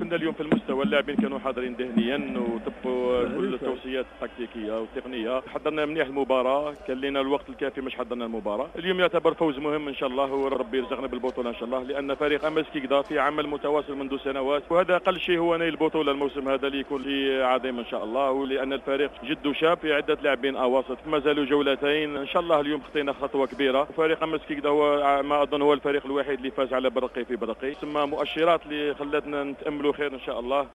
قدمنا اليوم في المستوى، اللاعبين كانوا حاضرين ذهنيا وطبقوا كل التوصيات التكتيكيه والتقنيه، حضرنا مليح المباراه، كان لنا الوقت الكافي باش حضرنا المباراه. اليوم يعتبر فوز مهم ان شاء الله، وربي يرزقنا بالبطوله ان شاء الله، لان فريق امس كيكدا في عمل متواصل منذ سنوات، وهذا اقل شيء هو نيل البطوله الموسم هذا اللي يكون في عظيم ان شاء الله، ولان الفريق جد شاب في عده لاعبين اواسط، ما زالوا جولتين ان شاء الله. اليوم خطينا خطوه كبيره، وفريق امس كيكدا هو ما اظن هو الفريق الوحيد اللي فاز على برقي في برقي، ثم مؤشرات اللي خلتنا نتاملوا خير ان شاء الله.